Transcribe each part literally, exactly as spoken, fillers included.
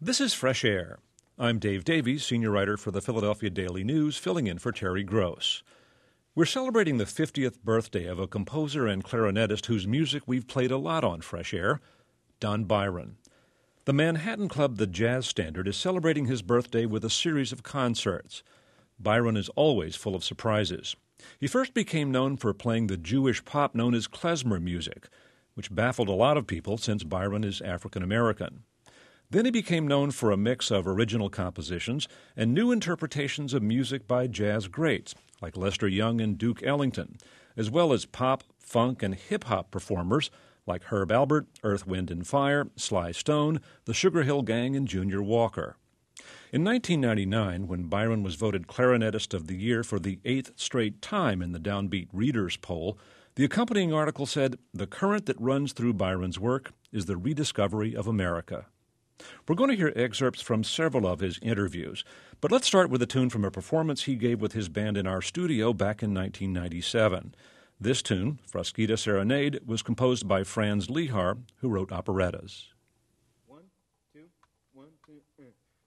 This is Fresh Air. I'm Dave Davies, senior writer for the Philadelphia Daily News, filling in for Terry Gross. We're celebrating the fiftieth birthday of a composer and clarinetist whose music we've played a lot on Fresh Air, Don Byron. The Manhattan Club, the Jazz Standard, is celebrating his birthday with a series of concerts. Byron is always full of surprises. He first became known for playing the Jewish pop known as klezmer music, which baffled a lot of people since Byron is African American. Then he became known for a mix of original compositions and new interpretations of music by jazz greats like Lester Young and Duke Ellington, as well as pop, funk, and hip-hop performers like Herb Alpert, Earth, Wind and Fire, Sly Stone, the Sugar Hill Gang, and Junior Walker. In nineteen ninety-nine, when Byron was voted Clarinetist of the Year for the eighth straight time in the Downbeat Readers poll, the accompanying article said, "The current that runs through Byron's work is the rediscovery of America." We're going to hear excerpts from several of his interviews, but let's start with a tune from a performance he gave with his band in our studio back in nineteen ninety-seven. This tune, Frasquita Serenade, was composed by Franz Lehar, who wrote operettas. One, two, one, two, three.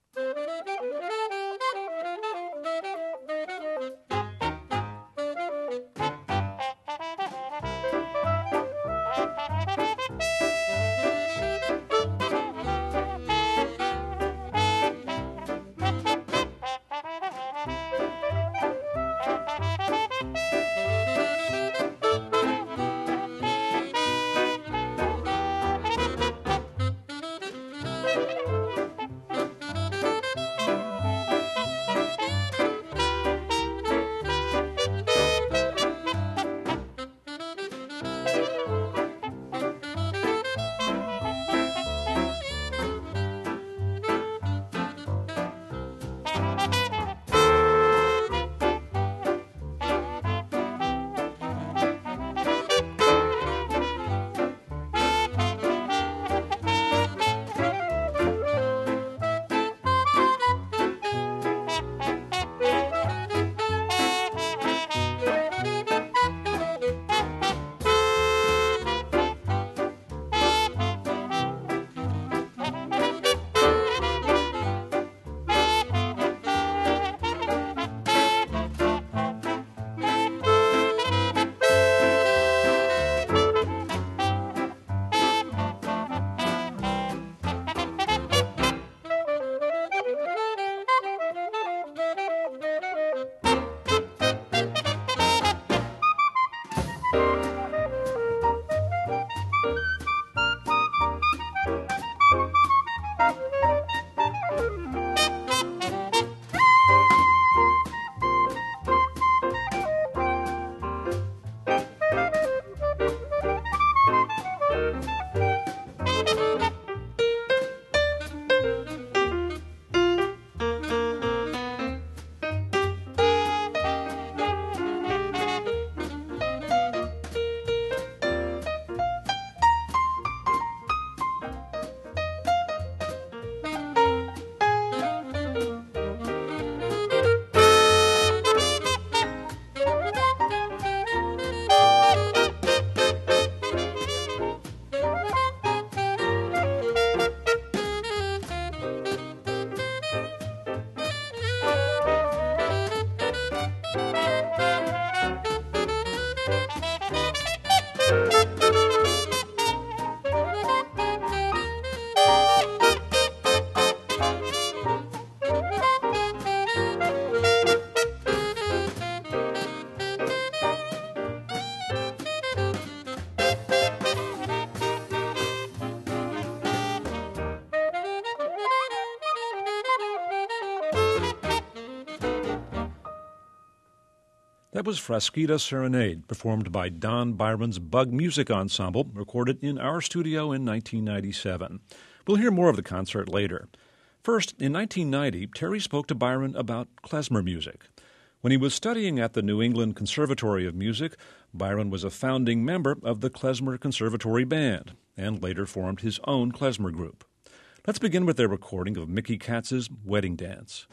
That was Frasquita Serenade, performed by Don Byron's Bug Music Ensemble, recorded in our studio in nineteen ninety-seven. We'll hear more of the concert later. First, in nineteen ninety, Terry spoke to Byron about klezmer music. When he was studying at the New England Conservatory of Music, Byron was a founding member of the Klezmer Conservatory Band and later formed his own klezmer group. Let's begin with their recording of Mickey Katz's Wedding Dance.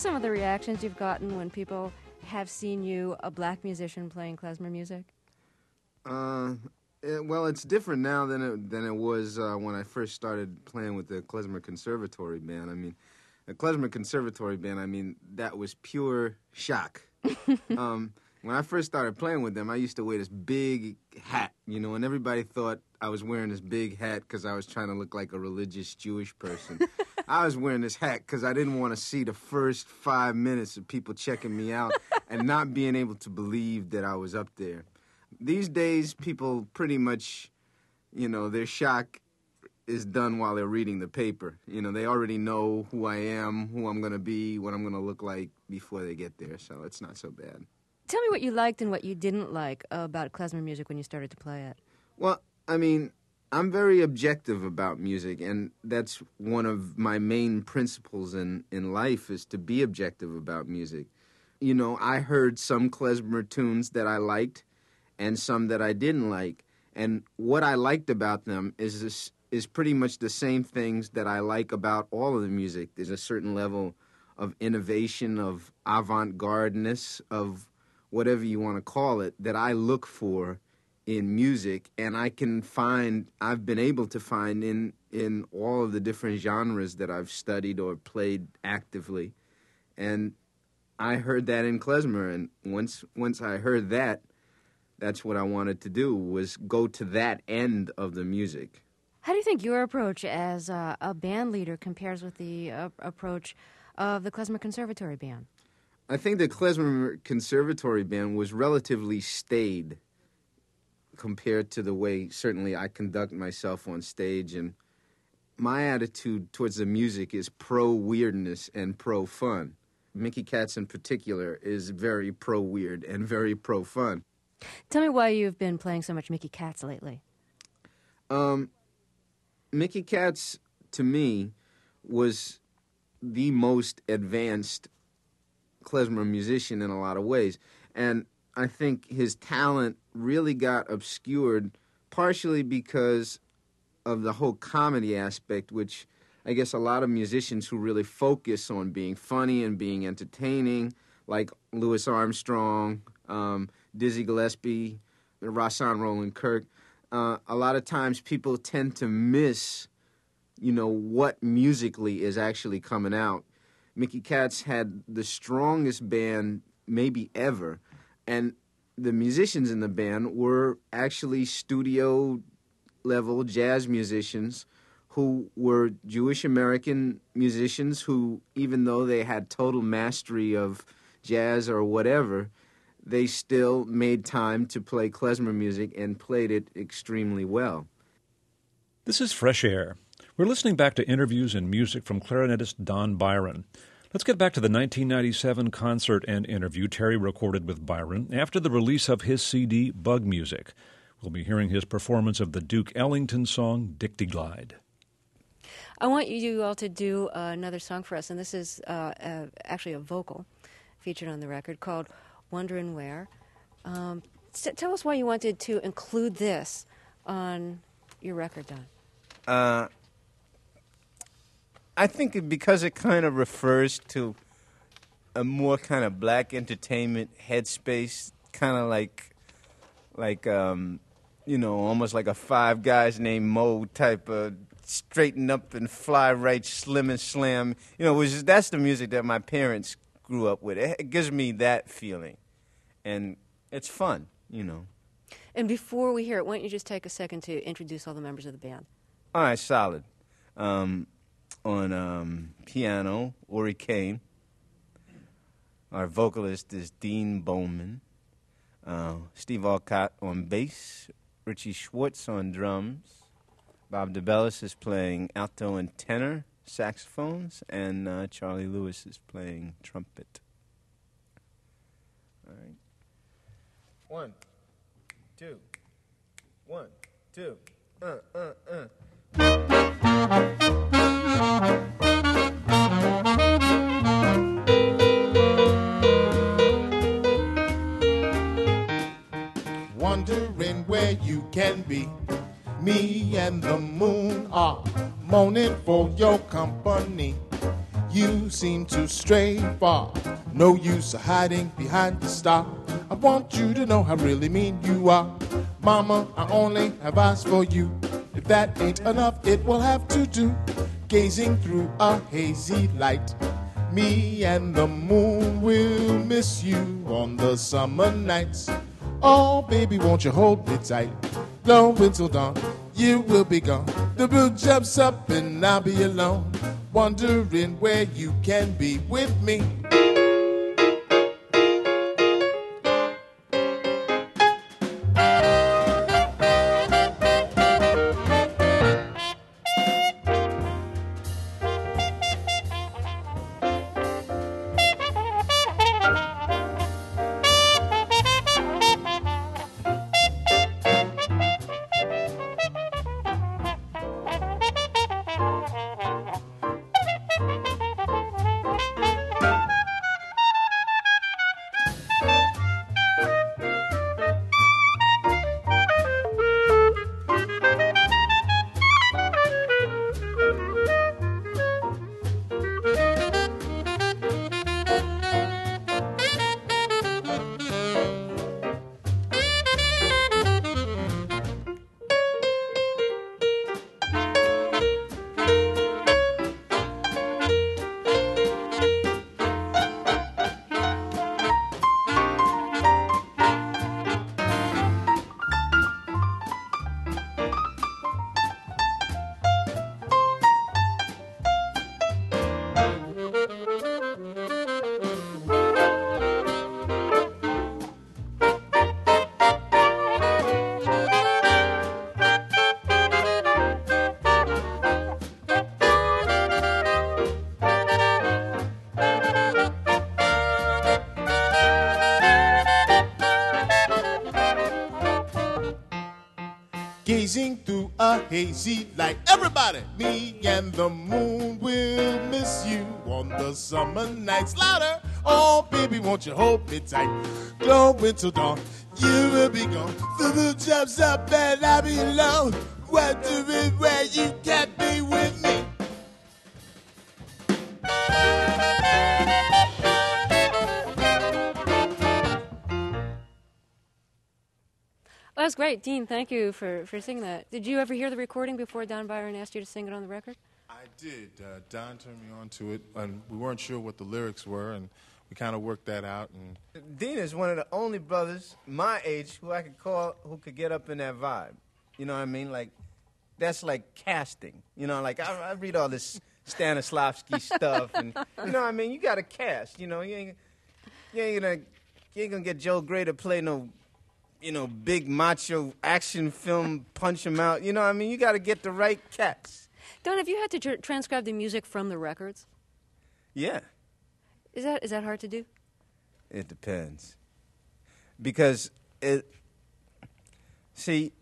some of the reactions you've gotten when people have seen you, a black musician, playing klezmer music? Uh, it, well, it's different now than it, than it was uh, when I first started playing with the Klezmer Conservatory Band. I mean, the Klezmer Conservatory Band, I mean, that was pure shock. um, when I first started playing with them, I used to wear this big hat, you know, and everybody thought I was wearing this big hat because I was trying to look like a religious Jewish person. I was wearing this hat because I didn't want to see the first five minutes of people checking me out and not being able to believe that I was up there. These days, people pretty much, you know, their shock is done while they're reading the paper. You know, they already know who I am, who I'm going to be, what I'm going to look like before they get there, so it's not so bad. Tell me what you liked and what you didn't like about klezmer music when you started to play it. Well, I mean, I'm very objective about music, and that's one of my main principles in, in life is to be objective about music. You know, I heard some klezmer tunes that I liked and some that I didn't like, and what I liked about them is this, is pretty much the same things that I like about all of the music. There's a certain level of innovation, of avant-gardeness, of whatever you want to call it, that I look for in music, and I can find, I've been able to find in, in all of the different genres that I've studied or played actively. And I heard that in klezmer, and once once I heard that, that's what I wanted to do, was go to that end of the music. How do you think your approach as a, a band leader compares with the uh, approach of the Klezmer Conservatory Band? I think the Klezmer Conservatory Band was relatively staid compared to the way, certainly, I conduct myself on stage. And my attitude towards the music is pro-weirdness and pro-fun. Mickey Katz, in particular, is very pro-weird and very pro-fun. Tell me why you've been playing so much Mickey Katz lately. Um, Mickey Katz, to me, was the most advanced klezmer musician in a lot of ways. And I think his talent really got obscured partially because of the whole comedy aspect, which I guess a lot of musicians who really focus on being funny and being entertaining, like Louis Armstrong, um, Dizzy Gillespie, Rahsaan Roland Kirk, uh, a lot of times people tend to miss, you know, what musically is actually coming out. Mickey Katz had the strongest band maybe ever, and the musicians in the band were actually studio-level jazz musicians who were Jewish-American musicians who, even though they had total mastery of jazz or whatever, they still made time to play klezmer music and played it extremely well. This is Fresh Air. We're listening back to interviews and music from clarinetist Don Byron. Let's get back to the nineteen ninety-seven concert and interview Terry recorded with Byron after the release of his C D, Bug Music. We'll be hearing his performance of the Duke Ellington song, Dicty Glide. I want you all to do uh, another song for us, and this is uh, uh, actually a vocal featured on the record called Wonderin' Where. Um, t- tell us why you wanted to include this on your record, Don. Uh, I think it, because it kind of refers to a more kind of black entertainment headspace, kind of like, like um, you know, almost like a Five Guys Named Mo type of straighten up and fly right, slim and slam. You know, which is, that's the music that my parents grew up with. It, it gives me that feeling, and it's fun, you know. And before we hear it, why don't you just take a second to introduce all the members of the band? All right, solid. Um, on um, piano, Ori Kane. Our vocalist is Dean Bowman. Uh, Steve Alcott on bass. Richie Schwartz on drums. Bob DeBellis is playing alto and tenor saxophones. And uh, Charlie Lewis is playing trumpet. All right. One, two, one, two, uh, uh, uh. Wondering where you can be. Me and the moon are moaning for your company. You seem to stray far. No use of hiding behind the star. I want you to know how really mean you are. Mama, I only have eyes for you. If that ain't enough, it will have to do. Gazing through a hazy light, me and the moon will miss you on the summer nights. Oh, baby, won't you hold me tight? Long until dawn, you will be gone. The blue jumps up and I'll be alone, wondering where you can be with me. Gazing through a hazy light. Everybody! Me and the moon will miss you on the summer nights. Louder! Oh, baby, won't you hold me tight? Glowing till dawn, you will be gone. The moon jumps up and I'll be alone, wondering where you can be with me. That was great. Dean, thank you for, for singing that. Did you ever hear the recording before Don Byron asked you to sing it on the record? I did. Uh, Don turned me on to it, and we weren't sure what the lyrics were, and we kind of worked that out. And Dean is one of the only brothers my age who I could call who could get up in that vibe. You know what I mean? Like, that's like casting. You know, like I, I read all this Stanislavski stuff, and you know what I mean? You got to cast. You know, you ain't, you ain't gonna, you ain't gonna get Joe Gray to play no, you know, big macho action film, punch him out. You know what I mean? You got to get the right cats. Don, have you had to tr- transcribe the music from the records? Yeah. Is that is that hard to do? It depends. Because, it, see,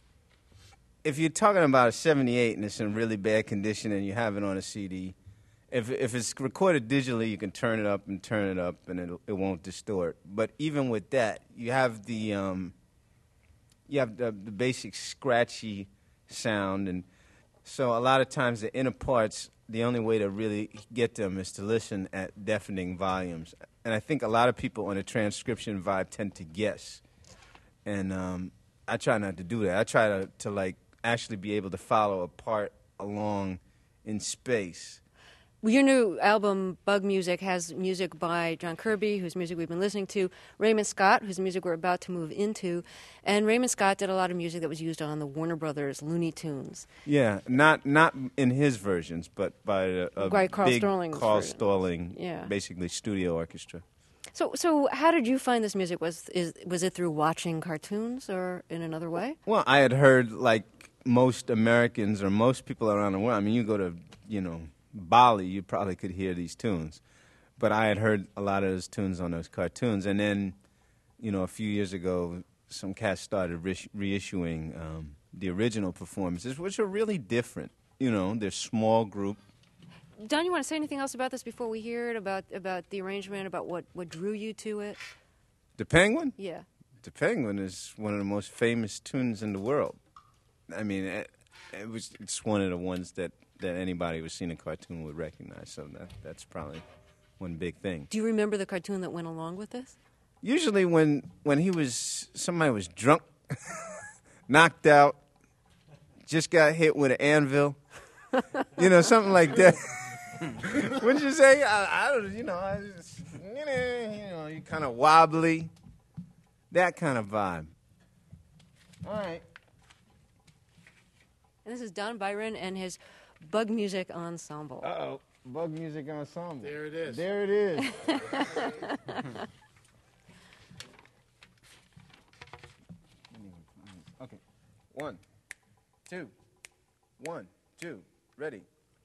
if you're talking about a seventy-eight and it's in really bad condition and you have it on a C D, if if it's recorded digitally, you can turn it up and turn it up and it it won't distort. But even with that, you have the um, you have the, the basic scratchy sound, and so a lot of times the inner parts, the only way to really get them is to listen at deafening volumes. And I think a lot of people on a transcription vibe tend to guess. And um, I try not to do that. I try to, to like actually be able to follow a part along in space. Well, your new album, Bug Music, has music by John Kirby, whose music we've been listening to, Raymond Scott, whose music we're about to move into, and Raymond Scott did a lot of music that was used on the Warner Brothers Looney Tunes. Yeah, not not in his versions, but by a, a By Carl big Starling's Carl version. Starling, Yeah. basically studio orchestra. So, so how did you find this music? Was is was it through watching cartoons or in another way? Well, I had heard, like most Americans or most people around the world, I mean, you go to, you know, Bali, you probably could hear these tunes. But I had heard a lot of those tunes on those cartoons. And then, you know, a few years ago, some cats started re- reissuing um, the original performances, which are really different. You know, they're small group. Don, you want to say anything else about this before we hear it, about, about the arrangement, about what, what drew you to it? The Penguin? Yeah. The Penguin is one of the most famous tunes in the world. I mean, it, it was, it's one of the ones that that anybody who's seen a cartoon would recognize. So that that's probably one big thing. Do you remember the cartoon that went along with this? Usually when when he was somebody was drunk, knocked out, just got hit with an anvil, you know, something like that. Wouldn't you say? I, I don't, you know, I just, you know, you kind of wobbly, that kind of vibe. All right. And this is Don Byron and his Bug Music Ensemble. Uh-oh. Bug Music Ensemble. There it is. There it is. Okay. One, two, one, two, ready.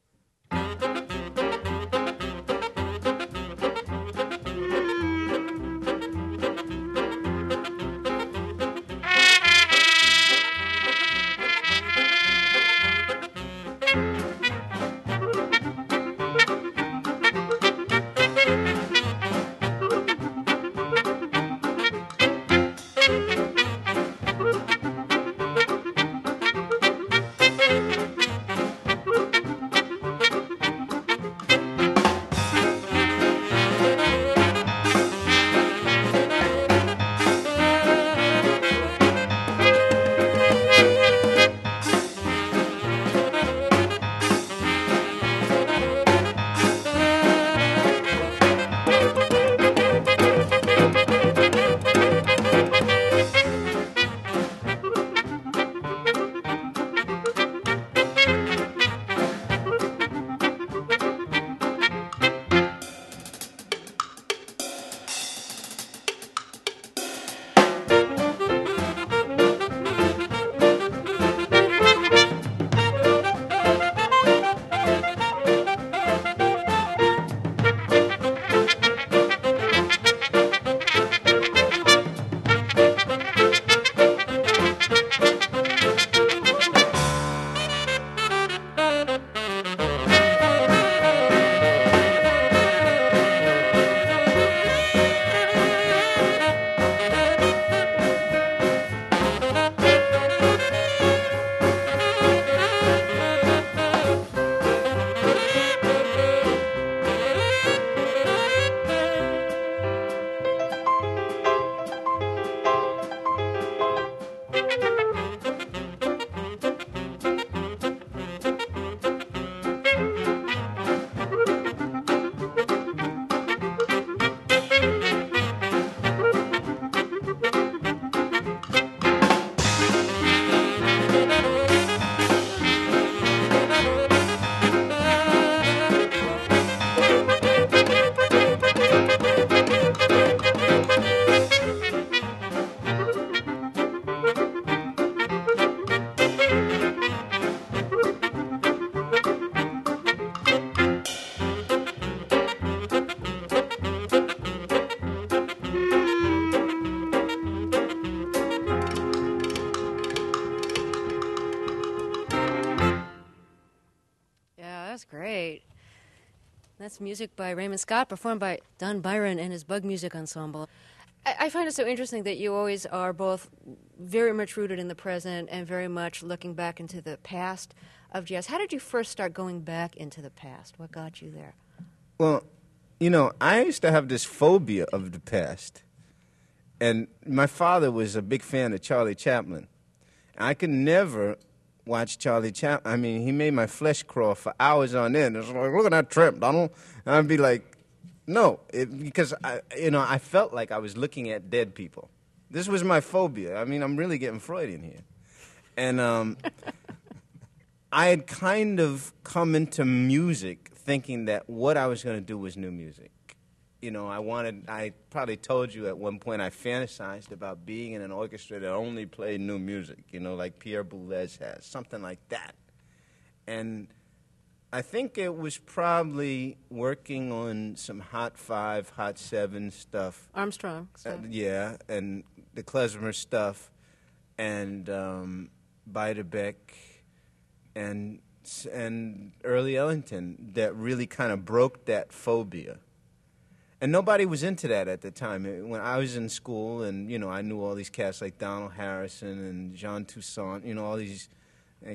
That's music by Raymond Scott, performed by Don Byron and his Bug Music Ensemble. I, I find it so interesting that you always are both very much rooted in the present and very much looking back into the past of jazz. How did you first start going back into the past? What got you there? Well, you know, I used to have this phobia of the past. And my father was a big fan of Charlie Chaplin. I could never watch Charlie Chaplin. I mean, he made my flesh crawl for hours on end. It's like, look at that tramp, Donald. And I'd be like, no, it, because, I, you know, I felt like I was looking at dead people. This was my phobia. I mean, I'm really getting Freudian here. And um, I had kind of come into music thinking that what I was going to do was new music. You know, I wanted, I probably told you at one point I fantasized about being in an orchestra that only played new music, you know, like Pierre Boulez has, something like that. And I think it was probably working on some Hot Five, Hot Seven stuff. Armstrong stuff. Uh, yeah, and the klezmer stuff, and um, Beiderbecke, and, and early Ellington that really kind of broke that phobia. And nobody was into that at the time. When I was in school, and, you know, I knew all these cats like Donald Harrison and Jean Toussaint, you know, all these like,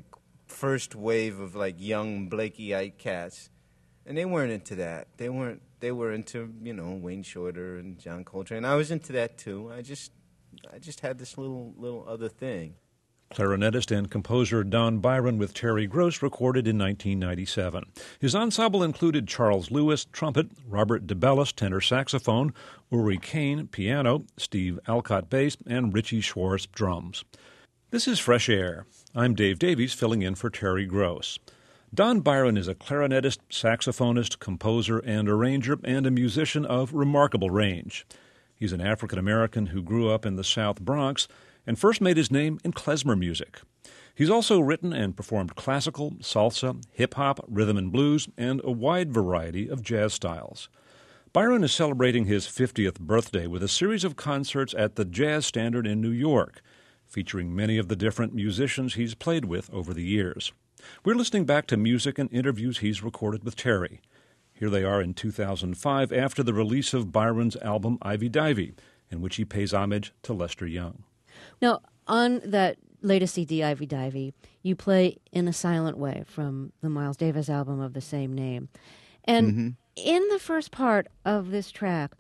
first wave of like young Blakey Ike cats, and they weren't into that. They weren't. They were into, you know, Wayne Shorter and John Coltrane. I was into that too. I just, I just had this little, little other thing. Clarinetist and composer Don Byron with Terry Gross recorded in nineteen ninety-seven. His ensemble included Charles Lewis, trumpet, Robert DeBellis, tenor saxophone, Uri Kane, piano, Steve Alcott, bass, and Richie Schwartz, drums. This is Fresh Air. I'm Dave Davies, filling in for Terry Gross. Don Byron is a clarinetist, saxophonist, composer, and arranger, and a musician of remarkable range. He's an African-American who grew up in the South Bronx and first made his name in klezmer music. He's also written and performed classical, salsa, hip-hop, rhythm and blues, and a wide variety of jazz styles. Byron is celebrating his fiftieth birthday with a series of concerts at the Jazz Standard in New York, featuring many of the different musicians he's played with over the years. We're listening back to music and interviews he's recorded with Terry. Here they are in two thousand five after the release of Byron's album Ivy Divey, in which he pays homage to Lester Young. Now, on that latest C D, Ivy Divey, you play In a Silent Way from the Miles Davis album of the same name. And mm-hmm. in the first part of this track,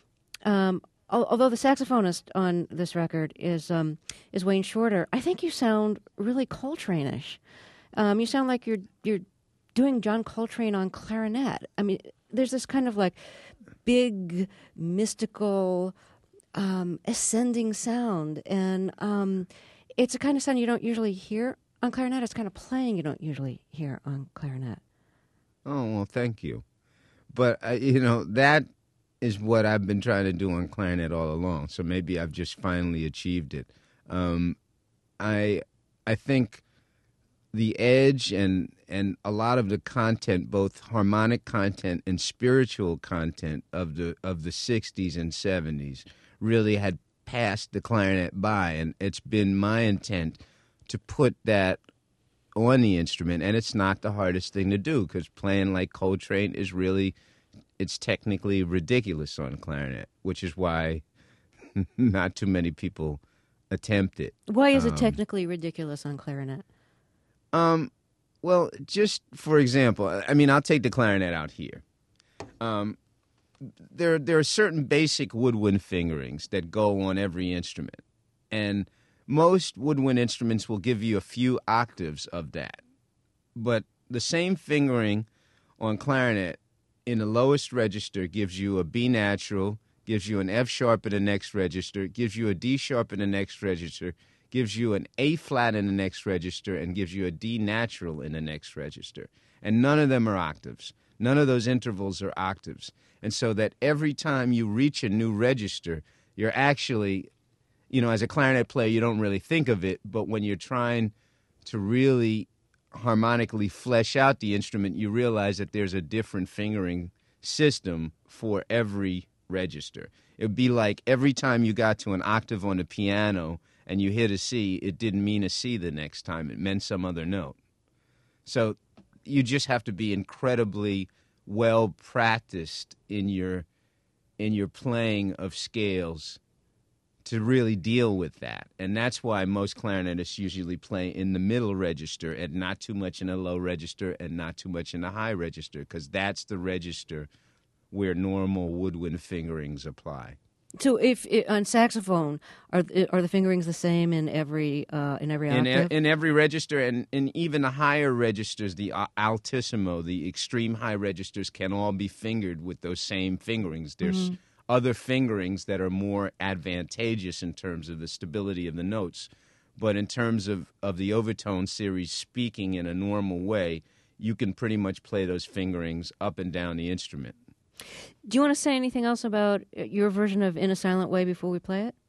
um, al- although the saxophonist on this record is um, is Wayne Shorter, I think you sound really Coltrane-ish. Um, you sound like you're you're doing John Coltrane on clarinet. I mean, there's this kind of like big, mystical, um, ascending sound, and um, it's a kind of sound you don't usually hear on clarinet. It's kind of playing you don't usually hear on clarinet. Oh, well, thank you. But, uh, you know, that is what I've been trying to do on clarinet all along, so maybe I've just finally achieved it. Um, I I think the edge and and a lot of the content, both harmonic content and spiritual content of the of the sixties and seventies, really had passed the clarinet by, and it's been my intent to put that on the instrument, and it's not the hardest thing to do, because playing like Coltrane is really, it's technically ridiculous on clarinet, which is why not too many people attempt it. Why is um, it technically ridiculous on clarinet? Um, well, just for example, I mean, I'll take the clarinet out here. Um, there, there are certain basic woodwind fingerings that go on every instrument, and most woodwind instruments will give you a few octaves of that. But the same fingering on clarinet in the lowest register gives you a B natural, gives you an F sharp in the next register, gives you a D sharp in the next register, gives you an A flat in the next register, and gives you a D natural in the next register. And none of them are octaves. None of those intervals are octaves. And so that every time you reach a new register, you're actually, you know, as a clarinet player, you don't really think of it, but when you're trying to really harmonically flesh out the instrument, you realize that there's a different fingering system for every register. It would be like every time you got to an octave on the piano and you hit a C, it didn't mean a C the next time. It meant some other note. So you just have to be incredibly well practiced in your in your playing of scales to really deal with that. And that's why most clarinetists usually play in the middle register and not too much in a low register and not too much in a high register, because that's the register where normal woodwind fingerings apply. So, if it, on saxophone, are are the fingerings the same in every uh, in every octave? In, in every register, and in even the higher registers, the altissimo, the extreme high registers, can all be fingered with those same fingerings. There's mm-hmm. other fingerings that are more advantageous in terms of the stability of the notes, but in terms of, of the overtone series speaking in a normal way, you can pretty much play those fingerings up and down the instrument. Do you want to say anything else about your version of In a Silent Way before we play it?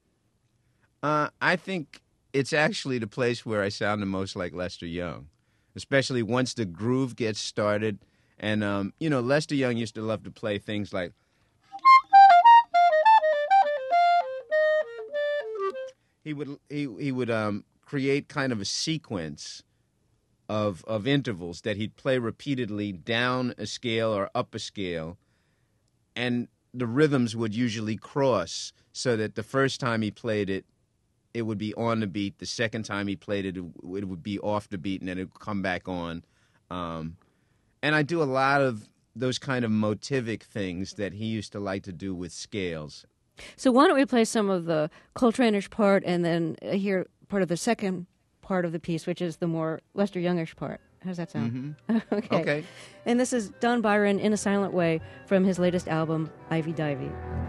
Uh, I think it's actually the place where I sound the most like Lester Young, especially once the groove gets started. And, um, you know, Lester Young used to love to play things like... He would he he would um, create kind of a sequence of of intervals that he'd play repeatedly down a scale or up a scale, and the rhythms would usually cross so that the first time he played it, it would be on the beat. The second time he played it, it, it would be off the beat, and then it would come back on. Um, and I do a lot of those kind of motivic things that he used to like to do with scales. So why don't we play some of the Coltrane-ish part and then hear part of the second part of the piece, which is the more Lester Youngish part. How does that sound? Mm-hmm. okay. Okay. And this is Don Byron in a silent way from his latest album, Ivy Divey.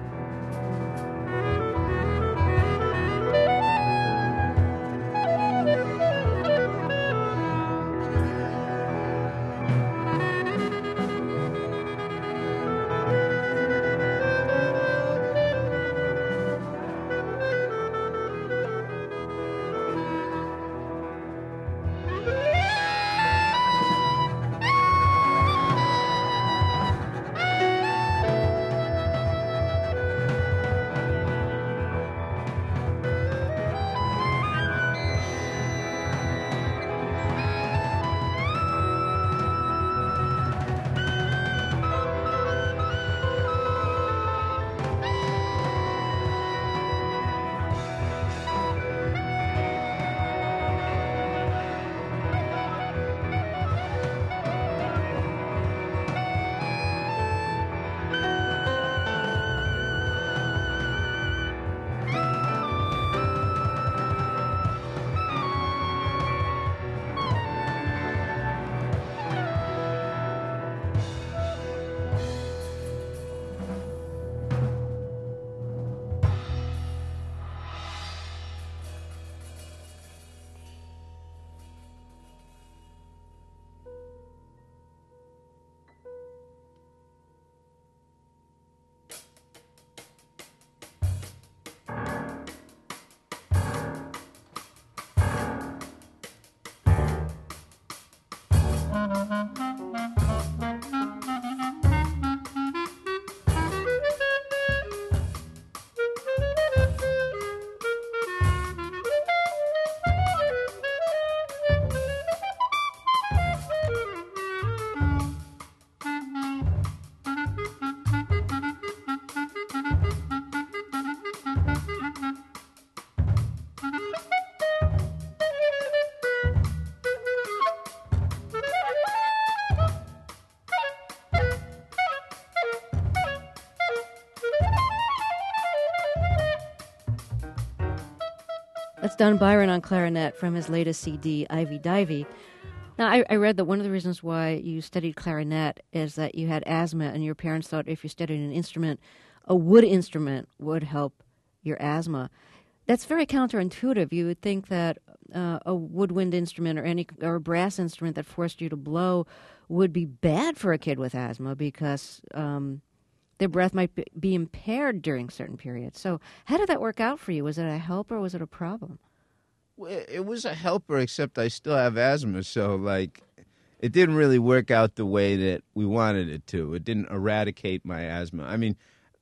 That's Don Byron on clarinet from his latest C D, Ivy Divey. Now, I, I read that one of the reasons why you studied clarinet is that you had asthma, and your parents thought if you studied an instrument, a wood instrument would help your asthma. That's very counterintuitive. You would think that uh, a woodwind instrument or any or a brass instrument that forced you to blow would be bad for a kid with asthma because um, their breath might be impaired during certain periods. So how did that work out for you? Was it a help or was it a problem? Well, it was a helper, except I still have asthma, so, like, it didn't really work out the way that we wanted it to. It didn't eradicate my asthma. I mean,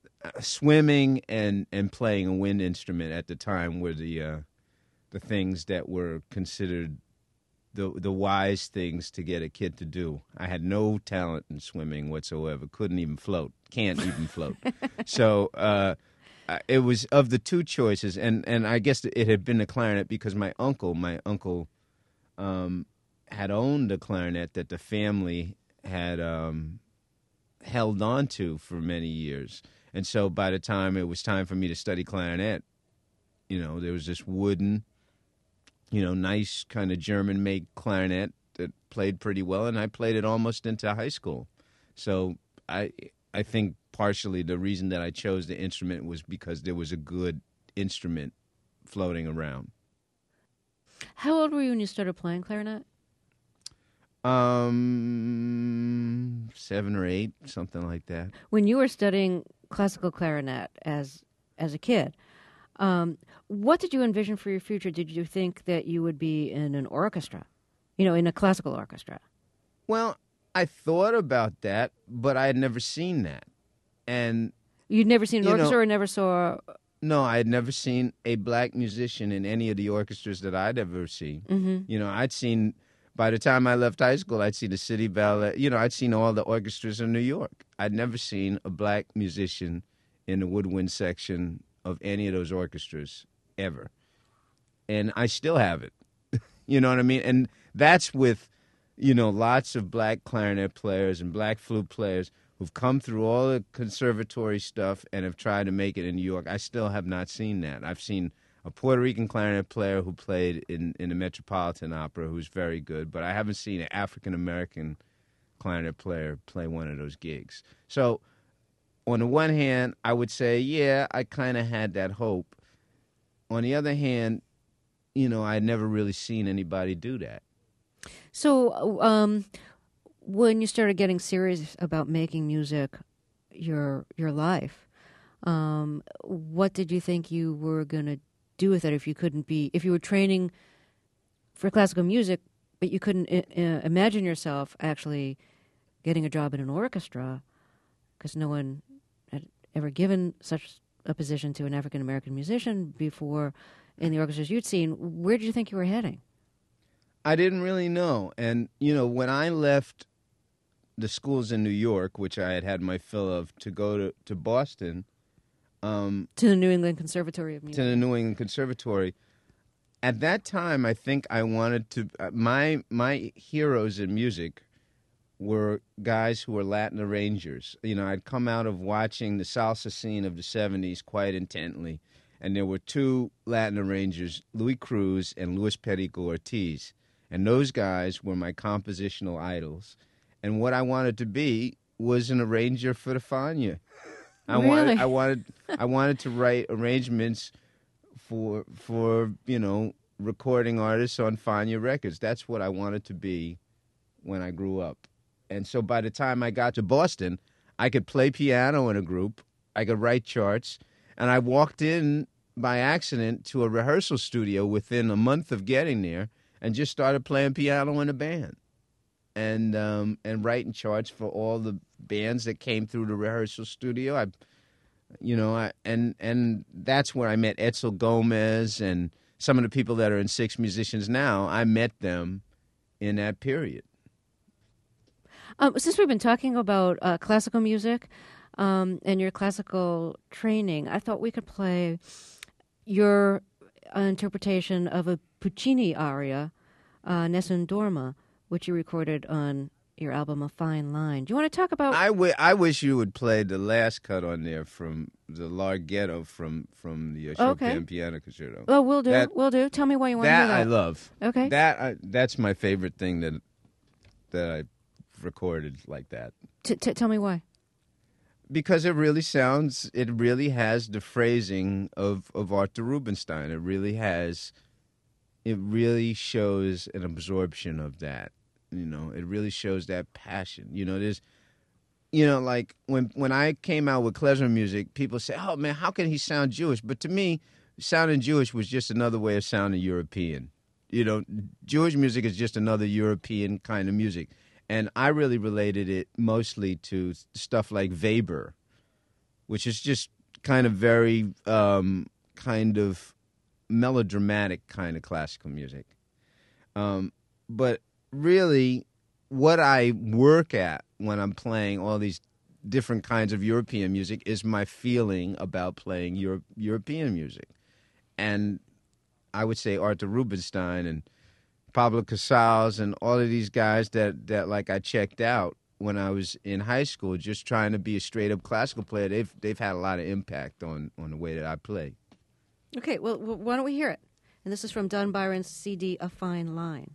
swimming and, and playing a wind instrument at the time were the uh, the things that were considered the the wise things to get a kid to do. I had no talent in swimming whatsoever. Couldn't even float. Can't even float. So uh, it was of the two choices, and, and I guess it had been the clarinet because my uncle, my uncle um, had owned a clarinet that the family had um, held on to for many years. And so by the time it was time for me to study clarinet, you know, there was this wooden, you know, nice kind of German-made clarinet that played pretty well, and I played it almost into high school. So I I think partially the reason that I chose the instrument was because there was a good instrument floating around. How old were you when you started playing clarinet? Um, seven or eight, something like that. When you were studying classical clarinet as as a kid, um, what did you envision for your future? Did you think that you would be in an orchestra, you know, in a classical orchestra? Well, I thought about that, but I had never seen that. And You'd never seen an You orchestra know- or never saw... no, I had never seen a black musician in any of the orchestras that I'd ever seen. Mm-hmm. You know, I'd seen, by the time I left high school, I'd seen the City Ballet. You know, I'd seen all the orchestras in New York. I'd never seen a black musician in the woodwind section of any of those orchestras ever. and I still have it. You know what I mean? And that's with, you know, lots of black clarinet players and black flute players who've come through all the conservatory stuff and have tried to make it in New York. I still have not seen that. I've seen a Puerto Rican clarinet player who played in, in the Metropolitan Opera who's very good, but I haven't seen an African-American clarinet player play one of those gigs. So on the one hand, I would say, yeah, I kind of had that hope. On the other hand, you know, I'd never really seen anybody do that. So, um, when you started getting serious about making music your your life, um, what did you think you were going to do with it if you couldn't be, if you were training for classical music, but you couldn't uh, imagine yourself actually getting a job in an orchestra because no one had ever given such a position to an African-American musician before in the orchestras you'd seen. Where did you think you were heading? I didn't really know. And, you know, when I left the schools in New York, which I had had my fill of, to go to, to Boston. Um, to the New England Conservatory of Music. To the New England Conservatory. At that time, I think I wanted to... Uh, my my heroes in music were guys who were Latin arrangers. You know, I'd come out of watching the salsa scene of the seventies quite intently, and there were two Latin arrangers, Louis Cruz and Luis Perico Ortiz. And those guys were my compositional idols. And what I wanted to be was an arranger for the Fania. I really? wanted I wanted I wanted to write arrangements for for, you know, recording artists on Fania records. That's what I wanted to be when I grew up. And so by the time I got to Boston, I could play piano in a group, I could write charts, and I walked in by accident to a rehearsal studio within a month of getting there and just started playing piano in a band and um, and writing charts for all the bands that came through the rehearsal studio. I, you know, I, and and that's where I met Edsel Gomez and some of the people that are in Six Musicians now. I met them in that period. Um, since we've been talking about uh, classical music um, and your classical training, I thought we could play your uh, interpretation of a Puccini aria, uh, Nessun Dorma, which you recorded on your album A Fine Line. Do you want to talk about... I, w- I wish you would play the last cut on there from the Larghetto from, from the uh, Chopin Okay. Piano Concerto. Oh, we'll do. That- we'll do. Tell me why you want to That do that. I love. Okay. That I, that's my favorite thing that that I recorded like that. T- t- tell me why. Because it really sounds, it really has the phrasing of, of Arthur Rubinstein. It really has, it really shows an absorption of that. You know, it really shows that passion. You know, there's, you know, like when when I came out with klezmer music, people say, oh man, how can he sound Jewish? But to me, sounding Jewish was just another way of sounding European. You know, Jewish music is just another European kind of music. And I really related it mostly to stuff like Weber, which is just kind of very um, kind of melodramatic kind of classical music. Um, but really, what I work at when I'm playing all these different kinds of European music is my feeling about playing Euro- European music. And I would say Arthur Rubinstein and Pablo Casals and all of these guys that, that like I checked out when I was in high school, just trying to be a straight up classical player, they've they've had a lot of impact on, on the way that I play. Okay, well, w- why don't we hear it? And this is from Don Byron's C D, A Fine Line.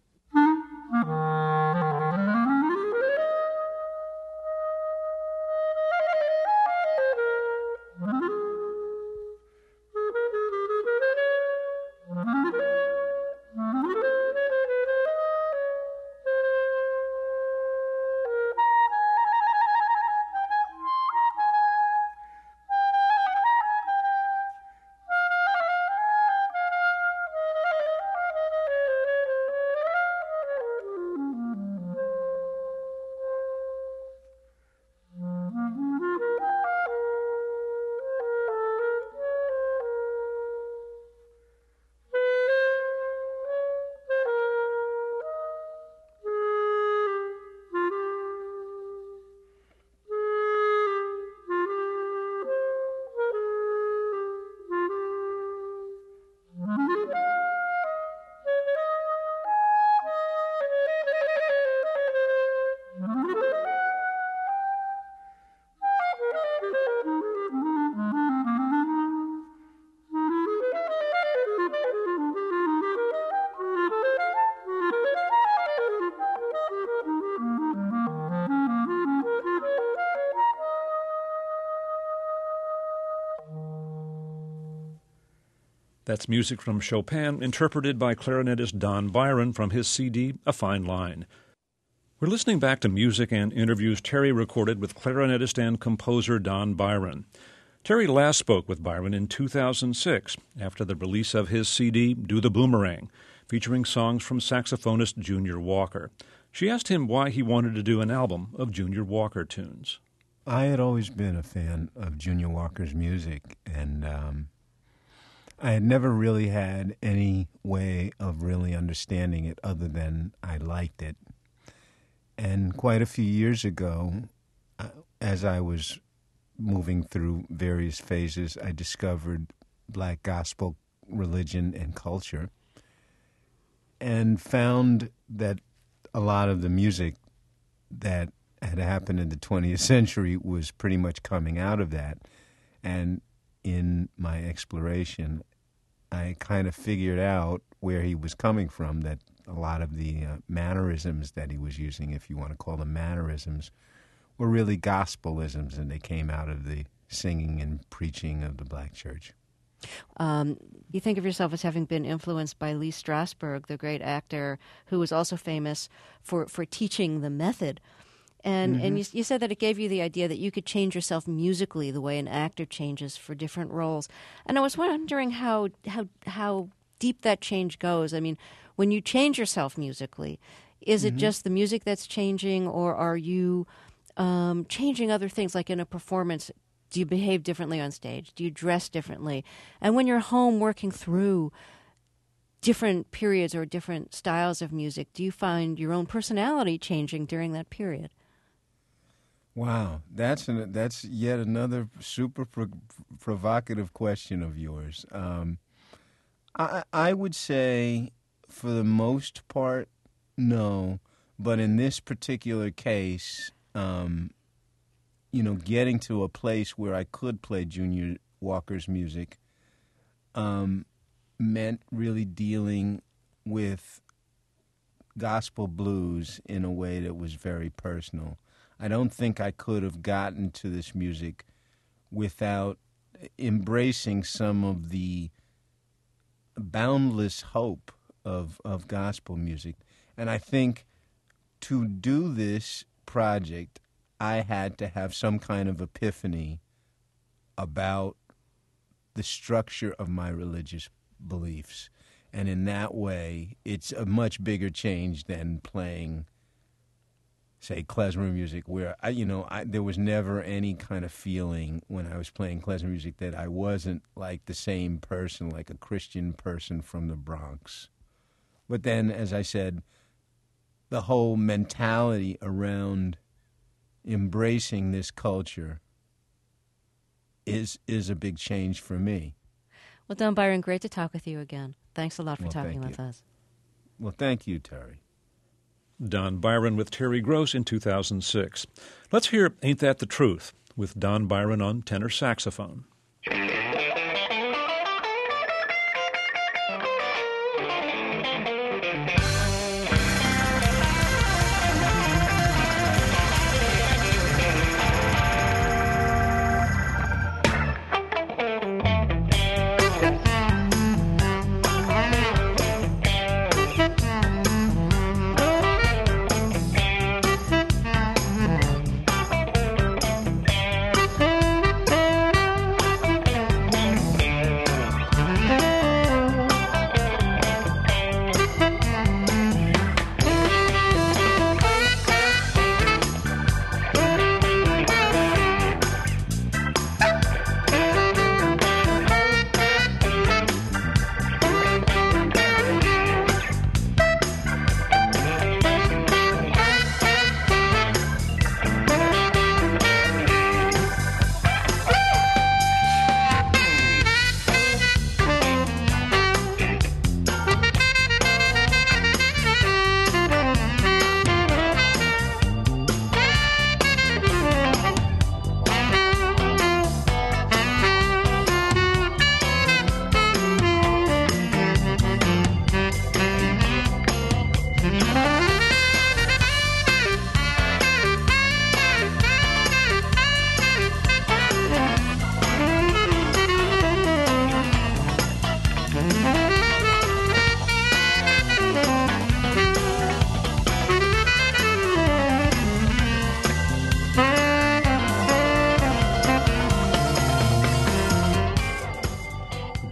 That's music from Chopin, interpreted by clarinetist Don Byron from his C D, A Fine Line. We're listening back to music and interviews Terry recorded with clarinetist and composer Don Byron. Terry last spoke with Byron in two thousand six, after the release of his C D, Do the Boomerang, featuring songs from saxophonist Junior Walker. She asked him why he wanted to do an album of Junior Walker tunes. I had always been a fan of Junior Walker's music, and um, I had never really had any way of really understanding it other than I liked it. And quite a few years ago, uh, as I was moving through various phases, I discovered black gospel religion and culture and found that a lot of the music that had happened in the twentieth century was pretty much coming out of that. And in my exploration, I kind of figured out where he was coming from, that a lot of the uh, mannerisms that he was using, if you want to call them mannerisms, were really gospelisms, and they came out of the singing and preaching of the black church. Um, you think of yourself as having been influenced by Lee Strasberg, the great actor who was also famous for, for teaching the method. And mm-hmm. and you, you said that it gave you the idea that you could change yourself musically the way an actor changes for different roles. And I was wondering how how how deep that change goes. I mean, when you change yourself musically, is mm-hmm. it just the music that's changing, or are you um, changing other things? Like in a performance, do you behave differently on stage? Do you dress differently? And when you're home working through different periods or different styles of music, do you find your own personality changing during that period? Wow, that's an, that's yet another super pro- provocative question of yours. Um, I I would say, for the most part, no. But in this particular case, um, you know, getting to a place where I could play Junior Walker's music um, meant really dealing with gospel blues in a way that was very personal. I don't think I could have gotten to this music without embracing some of the boundless hope of of gospel music. And I think to do this project, I had to have some kind of epiphany about the structure of my religious beliefs. And in that way, it's a much bigger change than playing, say, klezmer music, where I, you know, I, there was never any kind of feeling when I was playing klezmer music that I wasn't like the same person, like a Christian person from the Bronx. But then, as I said, the whole mentality around embracing this culture is is a big change for me. Well, Don Byron, great to talk with you again. Thanks a lot for well, talking with you. us. Well, thank you, Terry. Don Byron with Terry Gross in two thousand six. Let's hear Ain't That the Truth with Don Byron on tenor saxophone.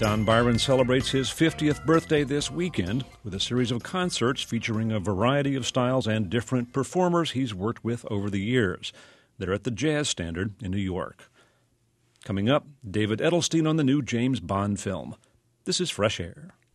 Don Byron celebrates his fiftieth birthday this weekend with a series of concerts featuring a variety of styles and different performers he's worked with over the years. They're at the Jazz Standard in New York. Coming up, David Edelstein on the new James Bond film. This is Fresh Air.